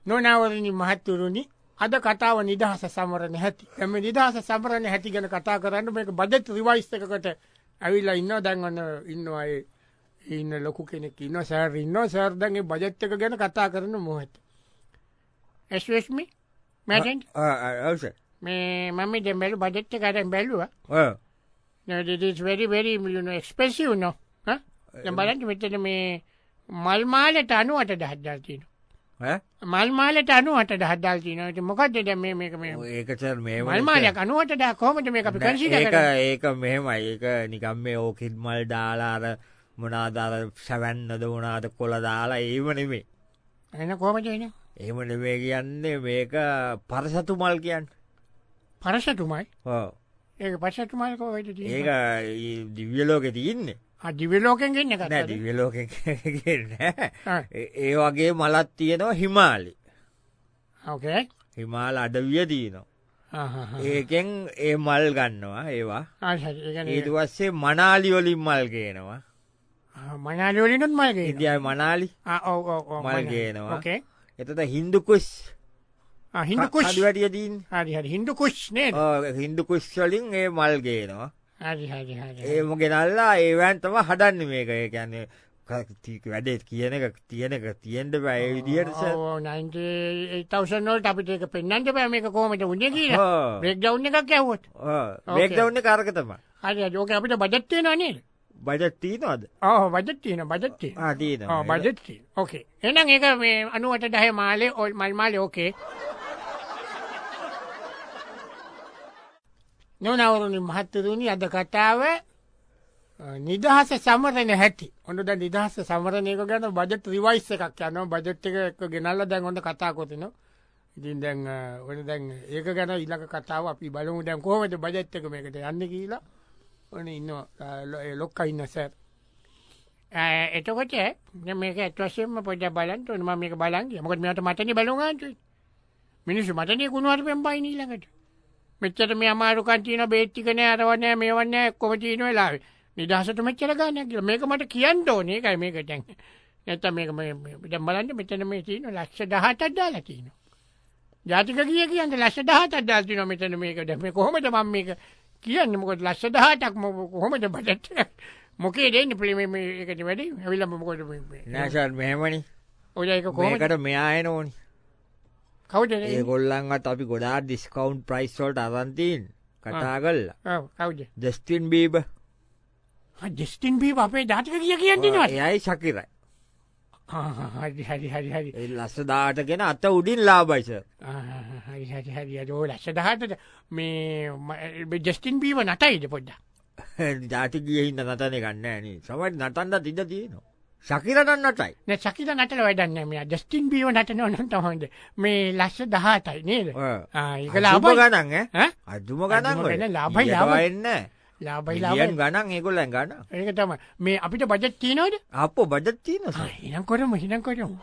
නොනවරණි මහත්තුරුණි අද කතාව නිදහස සමරණ හැති එම නිදහස සමරණ හැති ගැන කතා කරන්න මේක බජට් රිවයිස් එකකට ඇවිල්ලා ඉන්නවා දැන් ඔන්න ඉන්නවා ඒ ඉන්න ලොකු කෙනෙක් ඉන්නවා සර් ඉන්නවා සර් දැන් ඒ බජට් එක ගැන කතා කරන මොහොත excuse me madam ඔව් මේ මම දැන් බැලු බජට් එක අරන් බැලුවා no it is very expensive no ඈ දැන් බලන්න මෙතන මේ මල් මාලට 98000 දාලා තියෙනවා මල් මාලට 98000 දාලා තියෙනවා. ඒක මොකද්ද දැන් මේක ඒක සර් මේ මල් මාලයක් 98000 කොහොමද මේක අපි කන්සිඩර් කරන්නේ? ඒක මෙහෙමයි. ඒක නිකන් මේ ඕකිඩ් මල් දාලා අර මොනවාද අර සවන්නද මොනවාද කොළ දාලා ඒව නෙමෙයි. එහෙනම් කොහොමද එන්නේ? එහෙම නෙමෙයි කියන්නේ මේක පරසතු මල් කියන්නේ. පරසතු මල්? ඔව්. ඒක පරසතු මල් කොහෙද තියෙන්නේ? ඒක දිව්‍ය ලෝකේ තියෙන්නේ. දිව්‍ය ලෝකෙන් ගෙන්න එකක් නෑ දිව්‍ය ලෝකෙන් ඒ වගේ මලක් තියෙනවා හිමාලේ. ඕකේ. හිමාල අඩවිය තියෙනවා. ඒකෙන් ඒ මල් ගන්නවා ඒවා. ඊට පස්සේ මනාලි වලින් මල් ගේනවා. මනාලි වලින්ත් මල් ගේනවා. ඉන්දියාවේ මනාලි. ඔව් මල් ගේනවා. ඕකේ. එතකොට හින්දු කුෂ්. හින්දු කුෂ්. අඩුවැටිය තියෙන්නේ. හරි හින්දු කුෂ් නේද? ඔව් හින්දු කුෂ් වලින් ඒ මල් ගේනවා. හරි. ඒම ගෙනල්ලා ඒවැන් තමයි හදන්නේ මේක. ඒ කියන්නේ වැඩේ තියෙන්න බෑ ඒ විදිහට සර්. ඔව් 98000 වලට අපිට ඒක පෙන්වන්න බෑ මේක කොහොමද උන්නේ කියලා. බ්‍රේක් ඩවුන් එකක් ඇහුවොත්. බ්‍රේක් ඩවුන් එක අරක තමයි. හරි ඕකේ අපිට බජට් තියෙනවා නේද? බජට් තියෙනවද? ඔව් බජට් තියෙනවා. තියෙනවා. ඔව් බජට් තියෙනවා. ඕකේ. එහෙනම් ඒක මේ 98000 මාලේ මල් මාලේ ඕකේ. නොනවරුණි මහත්තුරුණි අද කතාව නිදහස සමරණ හැටි. ඔන්න දැන් නිදහස සමරණ එක ගැන බජට් රිවයිස් එකක් යනවා. බජට් එක එක්ක ගෙනල්ලා දැන් ඔන්න කතා කරනවා. ඉතින් දැන් ඔන්න දැන් ඒක ගැන ඊළඟ කතාව අපි බලමු දැන් කොහොමද බජට් එක මේකට යන්නේ කියලා. ඔන්න ඉන්නවා ලොක්කා ඉන්න සර්. එතකොට දැන් මේක ඇත්ත වශයෙන්ම පොඩ්ඩක් බලන්න ඕනේ. මම මේක බලන් ගියා. මොකද මෙයාට මටනේ බලුම් ගන්න. මිනිස්සු මටනේ කුණු හරිපෙන් බයි ඊළඟට. මෙච්චර මේ අමාරුකම් තියෙන බේත් ටික නෑ අරව නෑ මේව නෑ ඔක්කොම තියෙන වෙලාවේ නිදහසට මෙච්චර ගන්නක් කියලා මේක මට කියන්න ඕනේ ඒකයි මේක දැන් නැත්නම් මේක දැන් බලන්න මෙතන මේ තියෙන ලක්ෂ 17ක් දාලා තියෙනවා ජාතික ගිය කියන්නේ ලක්ෂ 17ක් දාලා තියෙනවා මෙතන මේක දැන් මේ කොහොමද මම මේක කියන්නේ මොකද ලක්ෂ 18ක් කොහොමද බජට් එක මොකේ දෙන්නේ ප්ලේ මේ ඒකට වැඩි ඇවිල්ලා මොකද මේ නෑ සර් මෙහෙමනේ ඔය ඒක කොහොමද මේකට මෙයා එනෝනේ කවුද ඒගොල්ලන්වත් අපි ගොඩාක් ඩිස්කවුන්ට් ප්‍රයිස් වලට අරන් තියෙන කතා කරලා. ඔව් කවුද? ජස්ටින් බීබර්. ජස්ටින් බීබර් අපේ ජාතික කියන්නේ නේද? එයයි ශකිරයි. හරි. ඒ ලස්ස 18 ගෙන අත උඩින් ලාභයි සර්. හරි. ඔය ලස්ස 18 මේ ජස්ටින් බීබර් නටයිද පොඩ්ඩක්? ජාතික ගියේ හින්දා නටන්නේ ගන්නෑ නේ. සමහර නටන්නත් ඉඩ තියෙනවා. ශකිරට නටයි. නෑ ශකිර නටල වැඩක් නෑ මෙයා. ජස්ටින් බීබර් නටනවා නම් තමයි. මේ ලස්ස 18යි නේද? ඒක ලාභයි ගණන් ඈ? අදුම ගණන් ඔය. ලාභයි එන්නේ. ලාභයි මිලියන් ගණන් ඒගොල්ලන් ගණන්. ඒක තමයි. මේ අපිට බජට් තියනවද? අප්පෝ බජට් තියෙනවා සර්. එහෙනම් කරමු.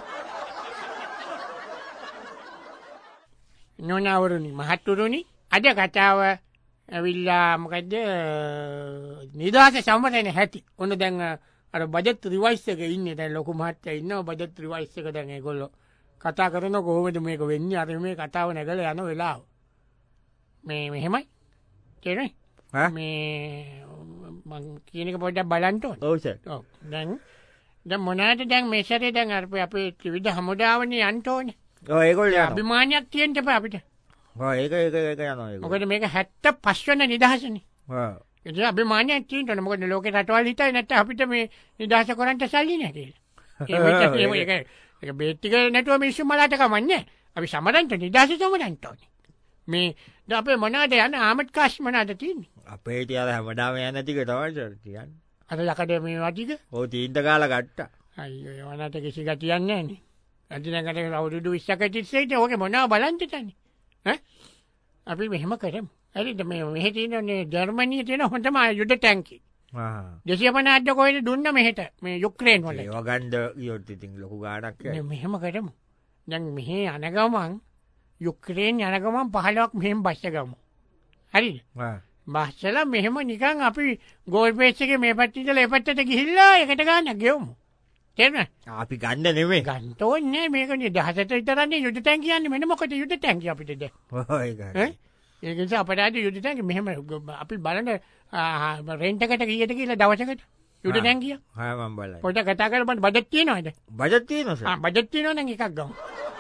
නොනවරුනි මහත්තුරුනි අද කතාව ඇවිල්ලා මොකද්ද නිදහස සම්මතන හැටි. ඔන්න දැන් අර බජට් රිවයිස් එකේ ඉන්නේ දැන් ලොකු මහත්තයා ඉන්නවා බජට් රිවයිස් එක දැන් ඒගොල්ලෝ කතා කරන කොහොමද මේක වෙන්නේ අර මේ කතාව නැගලා යන වෙලාව මේ මෙහෙමයි තේරෙන්නේ මේ මං කියන එක පොඩ්ඩක් බලන්න ඕනේ ඔව් සර් ඔව් දැන් මොනවාද දැන් මේ සැරේ දැන් අපේ ත්‍රිවිධ හමුදාවනේ යන්න ඕනේ ඔව් ඒගොල්ලෝ යනවා අභිමානයක් තියෙන්න එපා අපිට ඔව් ඒක යනවා ඒගොල්ලෝ මොකද මේක 75 වෙනි නිදහසනේ ඔව් ඒ අභිමානයක් තියෙනවා මොකද ලෝකේ රටවල් හිතයි නැත්නම් අපිට මේ නිදහස කරන්න සල්ලි නැහැ කියලා ඒක බේත් ටික නැතුව මිනිස්සු මලට කමන්නේ අපි සමරන්න නිදහස සමරන්න ඕනේ මේ දැන් අපේ මොනවාද යන ආමඩ් කාෂ් මොනවාද තියෙන්නේ අපේ තියලා හැමදාම යන ටික තමයි සර් කියන්නේ අර යකඩ මේ වටික ඔව් තීන්ත කාලා ගත්තා අයියෝ ඒවනට කිසි ගතියක් නැහැ නේ අදිනකට අවුරුදු 20කට ඉස්සෙල්ලා ඕකේ මොනව බලන්න තන්නේ ඈ අපි මෙහෙම කරමු හරිද මේ මෙහෙ තියෙනනේ ජර්මනියේ තියෙන හොඳම යුද ටැංකි 250ක් කොහෙද දුන්න මෙහෙට මේ යුක්‍රේන් වල ඒව ගන්න ගියොත් ඉතින් ලොකු ගාණක් යයි මෙහෙම කරමු දැන් මෙහෙ යන ගමන් යුක්‍රේන් යන ගමන් 15ක් මෙහෙම බස් ගමු හරිද බස්සලා මෙහෙම නිකන් අපි ගෝල් පේස් එකේ මේ පැත්තේ ඉඳලා ඒ පැත්තට ගිහිල්ලා එකට ගානක් ගෙවමු තේරුණා? අපි ගන්න නෙමෙයි. ගන්න ඕනේ මේක නිදහසට විතරනේ යුද ටැංකිය කියන්නේ මෙන්න මොකද යුද ටැංකිය අපිට දැන්. ඔය ඒකයි. ඒක නිසා අපිට ආදී යුද ටැංකිය මෙහෙම අපි බලන්න රෙන්ට් එකට කීයද කියලා දවසකට යුද ටැංකිය. හා මම බලයි. පොඩ්ඩක් කතා කරපන් බජට් තියෙනවද? බජට් තියෙනවා සර්. බජට් තියෙනවා නම් එකක් ගමු.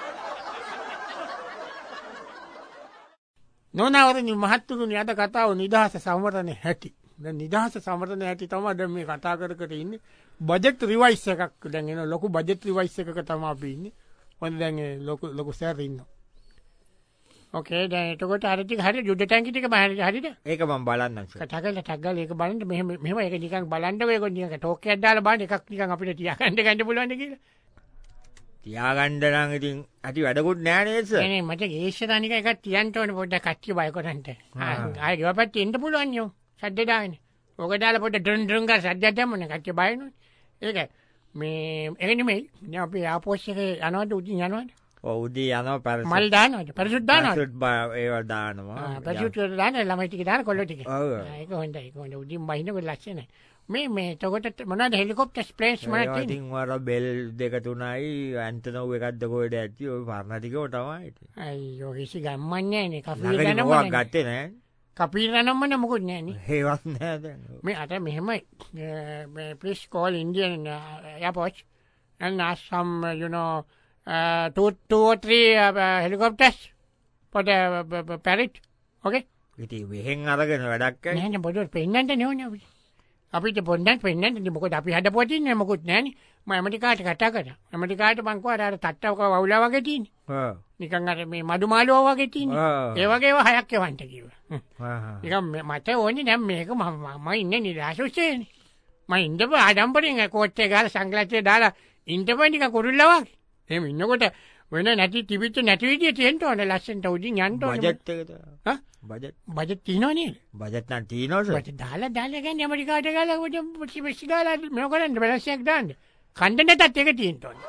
නොනවරනි මහත්තුරුනි අද කතාව නිදහස සමරන හැටි. දැන් නිදහස සමරන හැටි තමයි දැන් මේ කතා කර කර ඉන්නේ. බජට් රිවයිස් එකක් දැන් එන ලොකු බජට් රිවයිස් එකක තමයි අපි ඉන්නේ. මොකද දැන් ලොකු සර් ඉන්නවා. ඕකේ දැන් එතකොට අර ටික හරියට යුද ටැංකි ටික හරියද? ඒක මම බලන්නම් සර්. කතා කරලා ටක් ගාලා ඒක බලන්න මෙහෙම ඒක නිකන් බලන්න ඔයගොල්ලෝ නිකන් ටෝක් එකක් දාලා බලන්න එකක් නිකන් අපිට තියාගන්න පුළුවන්ද කියලා. තියාගන්න නම් ඉතින් ඇති වැඩකුත් නෑ නේද සර්? නේ මට ගේෂ්ඨානික එකක් තියන්න ඕනේ පොඩ්ඩක් කච්චි බය කරන්ට. ආයෙ ගෙවපැත්තේ ඉන්න පුළුවන් යෝ. සද්ද දාන්නේ. ඕක දාලා පොඩ්ඩක් ඩ්‍රන් ඩ්‍රන් ගා සද්දයක් දැම්මොනේ කච්චි බය නෝනේ. ඒක මේ ඒක නෙමෙයි. දැන් අපි ආපෝස් එකේ යනවාද උදින් යනවාද? ඔව් උදේ යනවා පරිසුත්. මල් දානවාද? පරිසුත් දානවාද? පරිසුත් ඒවා දානවා. පරිසුත් දාන ළමයි ටික දාන කොල්ලෝ ටික. ඔව්. ඒක හොඳයි. ඒක හොඳයි. උදින් බහිනකොට ලස්සනයි. මේ එතකොට මොනවද හෙලිකොප්ටර්ස් ප්ලේන්ස් මොනවද තියෙන්නේ? ඉතින් වර බෙල් දෙක තුනයි ඇන්ටනෝව් එකක්ද කොහෙද ඇති ඔය පරණ ටිකම තමයි ඉතින්. අයියෝ කිසි ගම්මන් නෑනේ. කපීර නම ගත්තේ නෑ. කපීර නම මොකුත් නෑනේ. ඒවත් නෑ දැන්. මේ අර මෙහෙමයි. please call Indian airport and ask some you know 2 or 3 helicopters for the parrot. Okay? ඉතින් මෙහෙන් අරගෙන වැඩක් නැහැ. නෑ බොඩ පෙන්නන්න නෙවෙයි අපිට. අපිට පොඩ්ඩක් පෙන්නන්න මොකද අපි හදපුවා තින්නේ මොකුත් නෑනේ. මම ඇමරිකාට කතා කරා. ඇමරිකාට මං කිව්වා අර තට්ටවක වවුලා වගේ තියෙන්නේ. ඔව්. නිකන් අර මේ මඩු මාළුවා වගේ තියෙන්නේ. ඒ වගේ ඒවා 6ක් එවන්න කිව්වා. නිකන් මට ඕනේ දැන් මේක මම ඉන්නේ නිදාසුසේනේ. මම ඉඳපු ආඩම්බරෙන් කෝට් එක ගාලා සංග්ලාසය දාලා ඉඳපු නිකන් කුරුල්ලා වගේ. එහෙම ඉන්නකොට වෙන නැති තිබිච්ච නැති විදිය තියෙන්න ඕනේ ලස්සනට උඩින් යන්න ඕනේ. බජට් එකද? හා? බජට් තියෙනව නේද? බජට් නම් තියෙනවා සර්. බජට් දාලා ගන්නේ ඇමරිකාට ගාලා පොඩි ගාලා මේක කරන්න බැලන්ස් එකක් දාන්න. කණ්ඩ නැතත් ඒක තියෙන්න ඕනේ.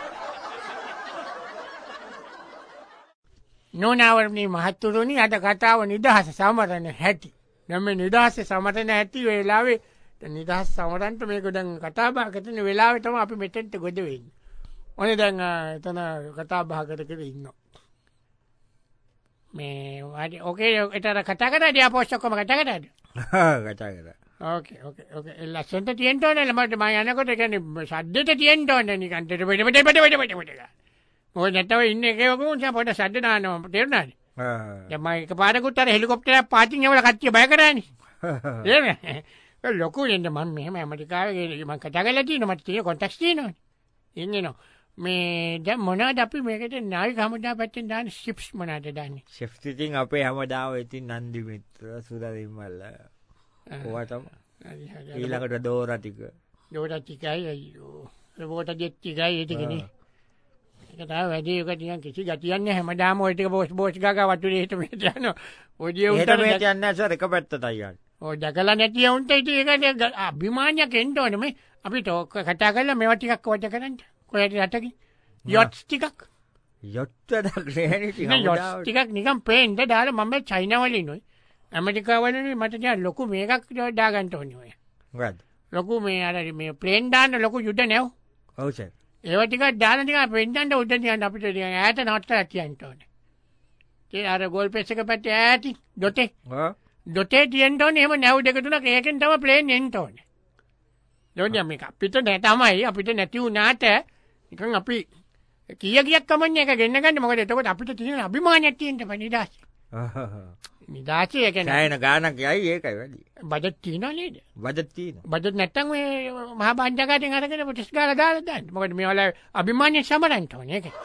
නොනවරනි මහත්තුරුනි අද කතාව නිදහස සමරන හැටි. දැන් මේ නිදහස සමරන හැටි වෙලාවේ නිදහස සමරන්න මේක දැන් කතා බහ කරන වෙලාවේ තමයි අපි මෙතෙන්ට ගොඩ වෙන්නේ. ඔනේ දැන් එතන කතා බහ කර ඉන්නවා. මේ ඕකේ ඒතර කතා කරාද අපෝස් ඔක්කොම කතා කරාද? කතා කරා. ඕකේ ලස්සනට තියෙන්න ඕනේ මට මම යනකොට කියන්නේ සද්දෙට තියෙන්න ඕනේ නිකන් බෙට. ඔය නැතව ඉන්නේ එකේ වගුන් පොඩ සද්ද දානවා තේරුණාද? දැන් මම එකපාරකට අර හෙලිකොප්ටරයක් පාටින් යවලා කට්ටිය බය කරානේ. එහෙම ලොකු දෙන්න මම මෙහෙම ඇමරිකාවේ මම කතා කරලා තියෙනවා මට තියෙන කොන්ටැක්ට්ස් තියෙනවානේ. ඉන්නේනෝ මේ දැන් මොනවද අපි මේකට නාවික හමුදා පැත්තෙන් දාන්නේ ෂිප්ස් මොනවද දාන්නේ? ෂිප්ස් ඉතින් අපේ හැමදාම ඉතින් නන්දි මිත්‍ර සුරදිමල්ල. ඔවා තමයි. ඊළඟට දෝරා ටිකයි අයියෝ. ඒකට ජෙට් ටිකයි ඒ ටිකනේ. ඒක තමයි වැඩි එක ටිකක් කිසි ගතියක් නැහැ හැමදාම ওই ටික බෝස් ගාගා වටුනේ හිට මෙහෙට යනවා. ඔය උන්ට මෙහෙට යන්නේ නැහැ සර් එක පැත්තටයි යන්නේ. ඔය දැකලා නැති උන්ට ඉතින් ඒක අභිමානයක් එන්න ඕනේ මේ අපිට කතා කරලා මේවා ටිකක් වච කරන්න. කොහෙද යටකින් යොට්ස් ටිකක් යොට්ටක් නෑනේ ඉතින් යොට්ස් ටිකක් නිකන් පේන්න දාලා මම චයිනා වලින් ඔය ඇමරිකා වලින් මට දැන් ලොකු මේකක් දාගන්න ඕනේ ඔය මොකද්ද ලොකු මේ අර මේ ප්ලේන් දාන්න ලොකු යුද නැව ඔව් සර් ඒවා ටිකක් දාලා ටිකක් පෙන්නන්න උඩ තියන්න අපිට ඈත නවත්තලා තියන්න ඕනේ ඒ අර ගෝල් පෙස් එක පැත්තේ ඈතින් දොටේ තියන්න ඕනේ එහෙම නැව් දෙක තුනක් ඒකෙන් තමයි ප්ලේන් එන්න ඕනේ දොඩිය මේක අපිට නෑ තමයි අපිට නැති වුණාට නිකන් අපි කීයක් කමන්නේ එක ගෙන්න ගන්න මොකද එතකොට අපිට තියෙන අභිමානයක් තියෙන්න බෑ නිදාස්. නිදාසේ කියන්නේ ඡායන ගානක් යයි ඒකයි වැඩි. බජට් තියෙනව නේද? බජට් තියෙනවා. බජට් නැත්තම් මේ මහා බණ්ඩකාරයෙන් අරගෙන පොටස් ගාලා දාලා දාන්න. මොකද මේ වල අභිමානය සමරන්න ඕනේ ඒක.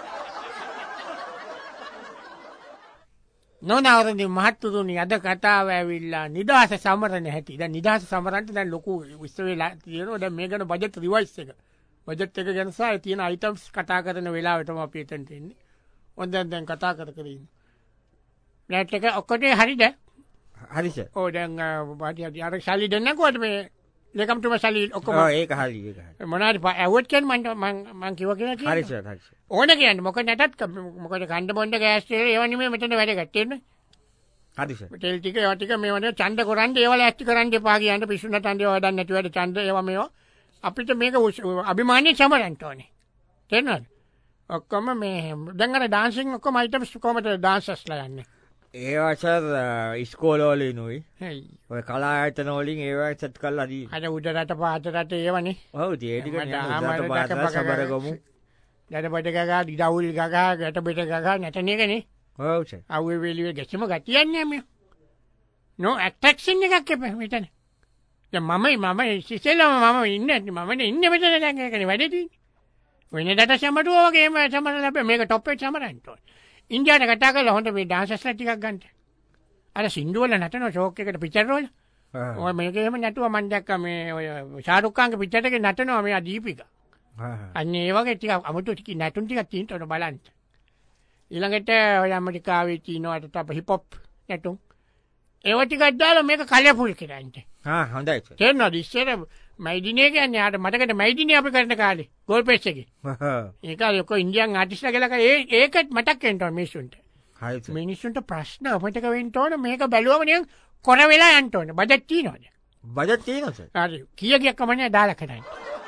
නොනවරනි මහත්තුරුනි අද කතාව ඇවිල්ලා නිදහස සමරන හැටි. දැන් නිදහස සමරන්න දැන් ලොකු විශ්ව වෙලා තියෙනවා. දැන් මේ ගැන බජට් රිවයිස් එක. බජට් එක ගැන සහ තියෙන අයිටම්ස් කතා කරන වෙලාව තමයි අපි එතනට එන්නේ. ඔන්න දැන් කතා කර ඉන්නේ. ප්ලෑට් එක ඔක්කොට හරිද? හරි සර්. ඔව් දැන් අර ශාලි දෙන්නකෝද මේ ලේකම්තුම ශාලි ඔක්කොම. ඔව් ඒක හරි ඒක හරි. මොනවාරි ඇවුවොත් කියන්නේ මං කිව්වා කියලා කියන්නේ. හරි සර් හරි සර්. ඕන කියන්නේ මොකද නැතත් මොකද කණ්ඩ බොණ්ඩ ගෑස් තේරෙ ඒවා නෙමෙයි මෙතන වැඩ ගත්තේ. හරි සර්. ටෙල් ටික ඒවා ටික මේවට ඡන්ද කරන්නේ ඒවල ඇක්ටි කරන්න එපා කියන්න පිස්සු නැතන්ද ඒවා වඩන්න නැති වැඩ ඡන්ද ඒවා මේවා අපිට මේක අභිමානය සමරන්ට ඕනේ තෙරනද ඔක්කොම මේ දැඟර ඩාන්සිං ඔක්කොම අයිටම්ස් කොමට ඩාන්සස්ලා යන්න ඒවසර් ඉස්කෝලෝලිනුයි ඔය කලා අතනෝලින් ඒවා සත් කල් අදී අද උඩරට පාතරට ඒවනේ ඔහු සබරගොමු දැට පට ගා දිදවුල් ගා ගැට බෙට ගා නැටනයකනේ හවස අව්ව වෙලිය ගැසම ගතියන්නේම නෝ ඇක්ටක්ෂන් එකක් එප මෙතන මම සිසෙල්ලම මම ඉන්න මමට ඉන්න මෙතන දැකන වැඩති වෙන දට සමටුවගේම සමර ලැබ මේක ටොප්පෙට සමරන්ට ඉන්දයාට කතා කල හොට මේ ඩාන්සස් ලටිකක් ගන්ට අර සිින්දුවල නටන ශෝක එකට පිචරෝල ඔය මේකම නැතුව මන්දක්ක මේ ඔය ශාරුක්කාංක පිච්චටක නටනවා මේ අදීපික අන්න ඒවගේ ටික අමුතු ටික නැටුන් ටිකක් තිීන්ටට බලන්ට ඉළඟට ඔය අමරිකාවේ චීනවට අප හිපොප් නැටුම් ඒවටිකත්දාල මේක කලපුල් කරන්ට හොඳයි තෙරන දිස්සර මයිදිනය කියන්න යාට මටකට මයිදිනය අපි කරන කාලේ ගොල් පෙච්චක ඒක යොක ඉන්දියන් ආටිස්ල කලක ඒකත් මටක් කෙන්ට මිසුන්ට මිනිස්සුන්ට ප්‍රශ්න අපටක වෙන්ටෝන මේක බැලුවමනිය කොර වෙලා අන්ටෝන බජත්තිී නොද බජත්තිී නොස කිය කියක්කමනය දාල කරන්න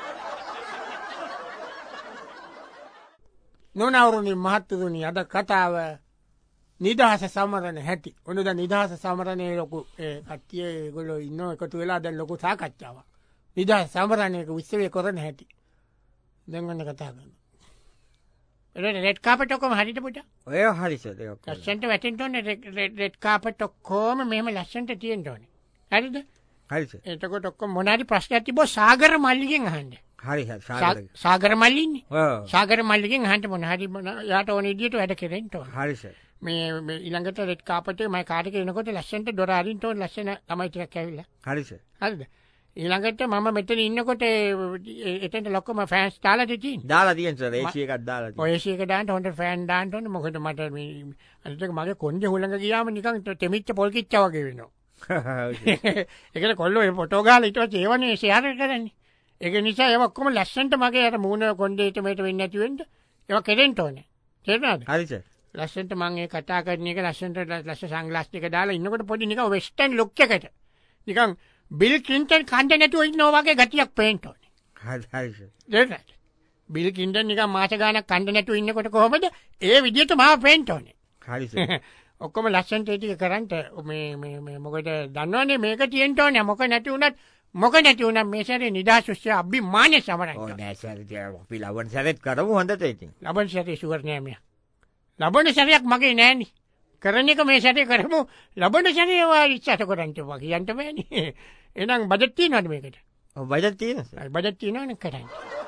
නොනවරුණින් මහත්තතුනි අද කතාව නිදහස සමරණ හැටි ඔනුද නිදහස සමරණය ලොකු කට්ටිය ගොලො ඉන්න එකතු වෙලා දැන් ලොකු සාකච්ඡාව නිදහස සමරණයක විශ්වය කොරන හැටි දෙගන්න කතා කරන්න රෙඩ් කාපටොකොම හරිට පුට ඔය හරිස ලස්සන්ට වැටෙන්ටෝන රෙඩ් කාපටොක්කෝම මෙම ලස්සන්ට තියෙන්ටෝන හරිද හරිස එතකොට ඔක්කො මොනාරි ප්‍රශ්න ඇති බෝ සාගර මල්ලිගෙන් හන්ඩ හරි සාගර මල්ලින් සාගර මල්ලිගෙන් හන්ට මොන හරි යාට ඕන ඉදිට වැඩ කෙරෙන්ට හරිස මේ ඉළඟට රෙට් කාපට මයි කාටක එනකොට ලස්සන්ට දොරාරින්ටෝන් ලස්සන තමයිටික් ඇවිල්ල හරිස හරිද ඊළඟට මම මෙතන ඉන්නකොට එතට ලොක්කම ෆෑන්ස් තාල තිී දාලා තියන්ස ඒසියකත් දාලා ඔයසික දාන්ට හොට ෆෑන් දාන්ටන මොකට මට අතක මගේ කොන්ජ හුළඟ ගියාම නිකන් තෙමිච්ච පොල්කිච්චවගේ වෙනවා එකට කොල්ල පොටෝගාල ඉටව ඒවනේ ශයාර කරන්නේ එක නිසා ඒවක්කොම ලස්සන්ට මගේ අර මූුණ කොන්ඩේටමට වෙන්න ඇතිවෙන්ට ඒව කෙරෙන්ට ඕන තේරනාද හරිස ලස්සන්ට මගේ කතා කරනක ලස්සන්ට ලස්ස සංගලාස්ටික දාලා ඉන්නකට පොඩි නික වෙස්ටන් ලොක්්කට නිකන් බිල් කින්ටන් කන්ට නැතුව ඉන්නවාගේ ගතියක් පේන්ටෝන බිල් කින්ට නික මාස ගාන කණඩ නැතු ඉන්නකොට කොහොමද ඒ විදිට මාව පේන්ටෝන හරිස ඔක්කොම ලස්සන්ට ඒටික කරන්ට මොකට දන්නවනේ මේක තියන්ටෝන මොක නැති වුනත් මොක නැති වුනම් මේසර නිදා ශුෂ්‍ය අබි මාන්‍ය සමර අපි ලබන් සැරත් කරමු හොඳට ඉති ලබන් සැරේ සුවරණයමය ලබන සැරයක් මගේ නෑනි කරන එක මේ සැටය කරමු ලබන සැරේවා ඉච්චට කොරන්ට වගේ යන්ටමෑන එනම් බජත්තිී නට මේකට බජත්තිී බජත්තිී නන කරන්න